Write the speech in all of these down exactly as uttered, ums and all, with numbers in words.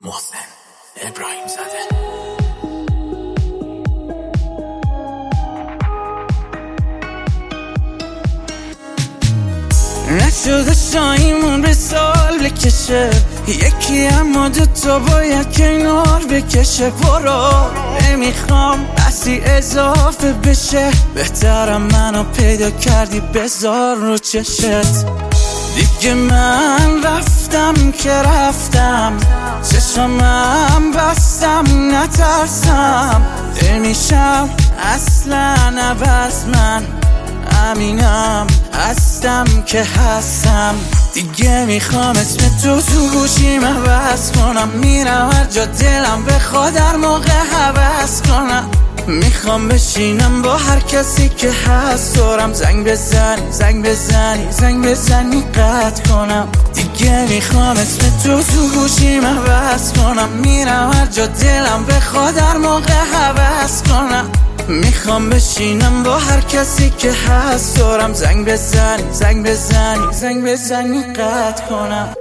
محسن ابراهیم زاده. نشده شایمون به سال بکشه یکی، اما دوتا باید کنار بکشه. برو نمیخوام بسی اضافه بشه، بهترم منو پیدا کردی بذار رو چشت. دیگه من رفتم که رفتم، چشمم بستم نترسم. نمیشم اصلا عوض، من امینم هستم که هستم. دیگه میخوام اسم تو تو گوشیم عوض کنم، میرم هر جا دلم بخواد هر موقع حوض کنم. میخوام بشینم با هر کسی که هست دورم، زنگ بزنی زنگ بزنی زنگ بزنی قطع کنم. دیگه میخوام اسم تو تو گوشیم عوض کنم، میرم هر جا دلم بخواد هر موقع حوض کنم. میخوام بشینم با هر کسی که هست دورم، زنگ بزنی زنگ بزنی زنگ بزنی قطع کنم.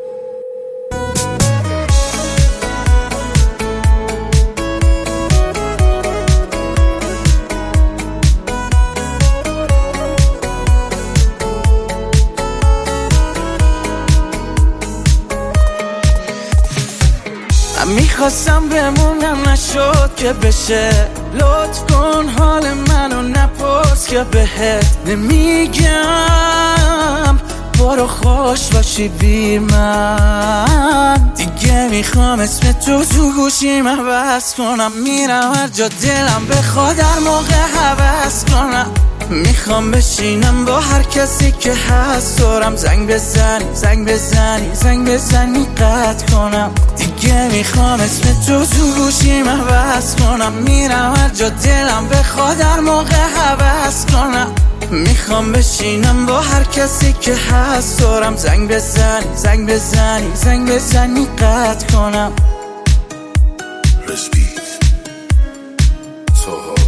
من میخواستم بمونم نشد که بشه، لطف کن حال منو نپرس که بهت نمیگم. برو خوش باشی بی من. دیگه میخوام اسم تو تو گوشیم عوض کنم، میرم هر جا دلم بخواد هر موقع حوض کنم. میخوام بشینم با هر کسی که هست دورم، زنگ بزنی زنگ بزنی زنگ بزنی قطع کنم. دیگه میخوام اسم تو تو گوشیم عوض کنم، میرم هر جا دلم بخواد هر موقع حوض کنم. میخوام بشینم با هر کسی که هست دورم، زنگ بزنی زنگ بزنی زنگ بزنی قطع کنم. رسپید سوها